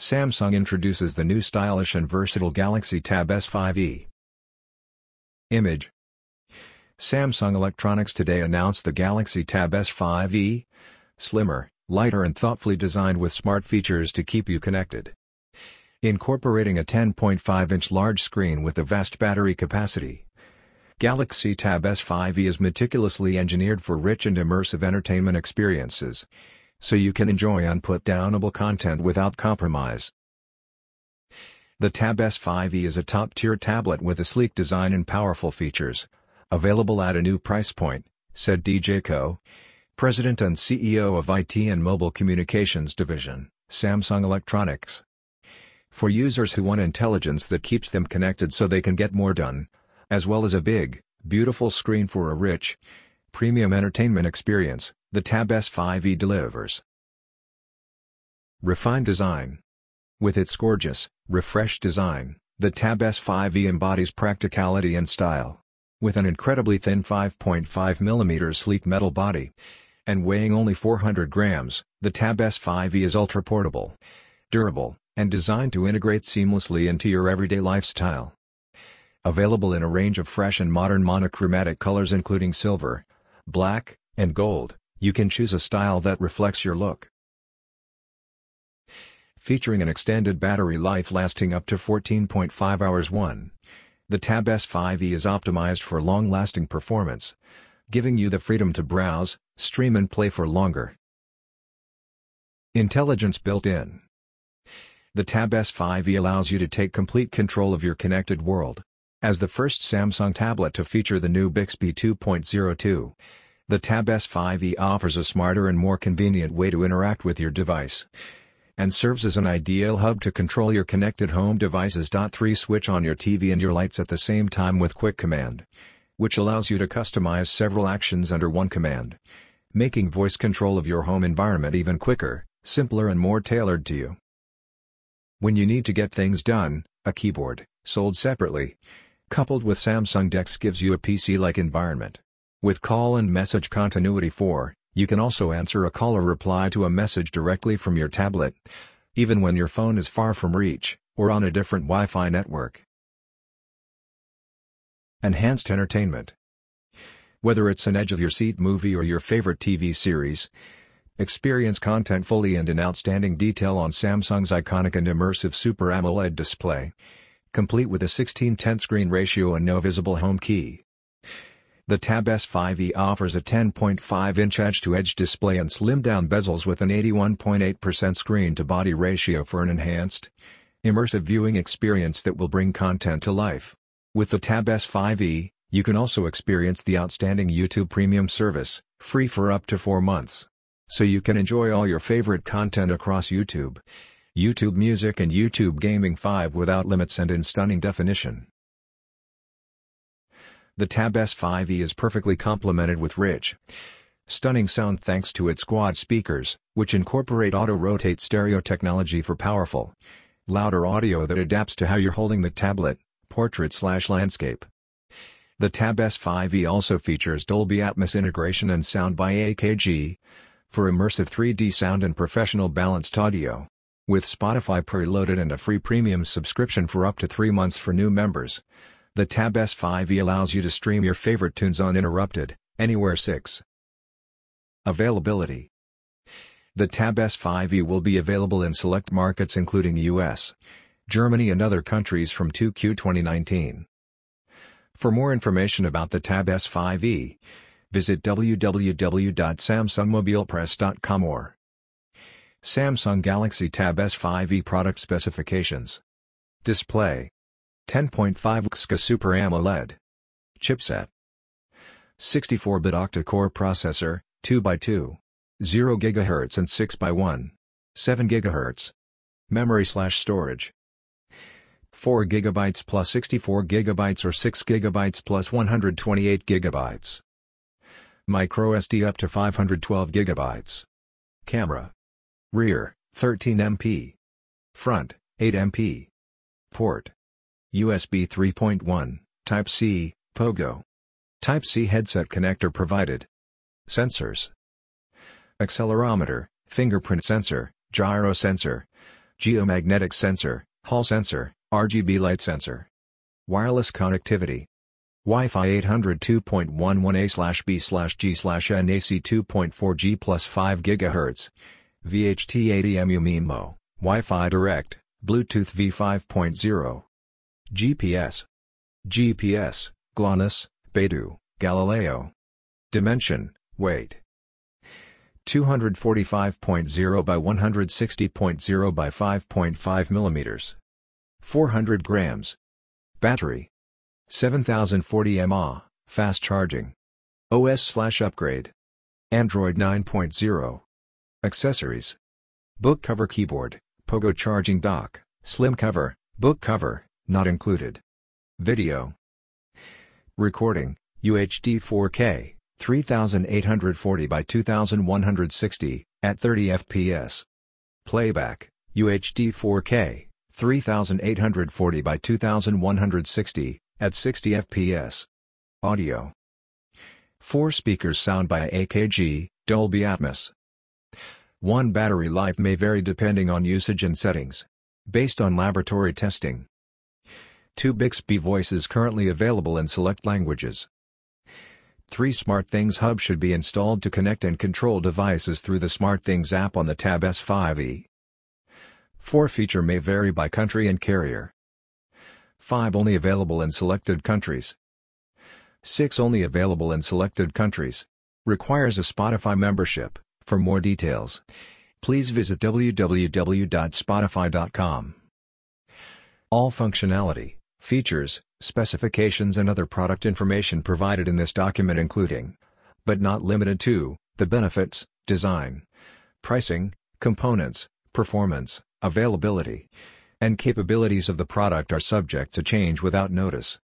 Samsung introduces the new stylish and versatile Galaxy Tab S5e. Image. Samsung Electronics today announced the Galaxy Tab S5e, slimmer, lighter and thoughtfully designed with smart features to keep you connected. Incorporating a 10.5-inch large screen with a vast battery capacity, Galaxy Tab S5e is meticulously engineered for rich and immersive entertainment experiences, so you can enjoy unput-downable content without compromise. The Tab S5e is a top-tier tablet with a sleek design and powerful features, available at a new price point, said DJ Koh, President and CEO of IT and Mobile Communications Division, Samsung Electronics. For users who want intelligence that keeps them connected so they can get more done, as well as a big, beautiful screen for a rich, premium entertainment experience, the Tab S5e delivers. Refined design. With its gorgeous, refreshed design, the Tab S5e embodies practicality and style. With an incredibly thin 5.5mm sleek metal body, and weighing only 400 grams, the Tab S5e is ultra-portable, durable, and designed to integrate seamlessly into your everyday lifestyle. Available in a range of fresh and modern monochromatic colors including silver, black, and gold, you can choose a style that reflects your look. Featuring an extended battery life lasting up to 14.5 hours. The Tab S5e is optimized for long-lasting performance, giving you the freedom to browse, stream and play for longer. Intelligence built in. The Tab S5e allows you to take complete control of your connected world. As the first Samsung tablet to feature the new Bixby 2.02, the Tab S5e offers a smarter and more convenient way to interact with your device, and serves as an ideal hub to control your connected home devices. 3 Switch on your TV and your lights at the same time with Quick Command, which allows you to customize several actions under one command, making voice control of your home environment even quicker, simpler and more tailored to you. When you need to get things done, a keyboard, sold separately, coupled with Samsung DeX gives you a PC-like environment. With call and message continuity 4, you can also answer a call or reply to a message directly from your tablet, even when your phone is far from reach, or on a different Wi-Fi network. Enhanced entertainment. Whether it's an edge-of-your-seat movie or your favorite TV series, experience content fully and in outstanding detail on Samsung's iconic and immersive Super AMOLED display, complete with a 16:10 screen ratio and no visible home key. The Tab S5e offers a 10.5-inch edge-to-edge display and slimmed-down bezels with an 81.8% screen-to-body ratio for an enhanced, immersive viewing experience that will bring content to life. With the Tab S5e, you can also experience the outstanding YouTube Premium service, free for up to 4 months. So you can enjoy all your favorite content across YouTube, YouTube Music and YouTube Gaming 5 without limits and in stunning definition. The Tab S5e is perfectly complemented with rich, stunning sound thanks to its quad speakers, which incorporate auto-rotate stereo technology for powerful, louder audio that adapts to how you're holding the tablet, portrait/landscape. The Tab S5e also features Dolby Atmos integration and sound by AKG, for immersive 3D sound and professional balanced audio. With Spotify preloaded and a free premium subscription for up to 3 months for new members, the Tab S5e allows you to stream your favorite tunes uninterrupted, anywhere. 6. Availability. The Tab S5e will be available in select markets including US, Germany and other countries from 2Q 2019. For more information about the Tab S5e, visit www.samsungmobilepress.com or Samsung Galaxy Tab S5e product specifications. Display: 10.5 Inch Super AMOLED. Chipset: 64-bit octa-core processor, 2x2, 0 GHz and 6x1, 7 GHz. Memory/storage: 4 GB plus 64 GB or 6 GB plus 128 GB. MicroSD up to 512 GB. Camera: rear, 13 MP. Front, 8 MP. Port: USB 3.1, Type-C, Pogo. Type-C headset connector provided. Sensors: accelerometer, fingerprint sensor, gyro sensor, geomagnetic sensor, Hall sensor, RGB light sensor. Wireless connectivity. Wi-Fi 802.11a/b/g/NAC 2.4G plus 5 GHz. VHT80 MIMO, Wi-Fi Direct, Bluetooth V5.0. GPS, GLONASS, Beidou, Galileo. Dimension, weight. 245.0 by 160.0 by 5.5 mm. 400 grams. Battery. 7040 mAh, fast charging. OS/upgrade. Android 9.0. Accessories. Book cover keyboard, Pogo charging dock, slim cover, book cover, not included. Video. Recording, UHD 4K, 3840 by 2160, at 30 fps. Playback, UHD 4K, 3840 by 2160, at 60 fps. Audio. 4 speakers, sound by AKG, Dolby Atmos. 1 battery life may vary depending on usage and settings. Based on laboratory testing. 2 Bixby voices currently available in select languages. 3 SmartThings Hub should be installed to connect and control devices through the SmartThings app on the Tab S5e. 4 Feature may vary by country and carrier. 5 Only available in selected countries. 6 Only available in selected countries. Requires a Spotify membership. For more details, please visit www.spotify.com. All functionality, features, specifications and other product information provided in this document including, but not limited to, the benefits, design, pricing, components, performance, availability, and capabilities of the product are subject to change without notice.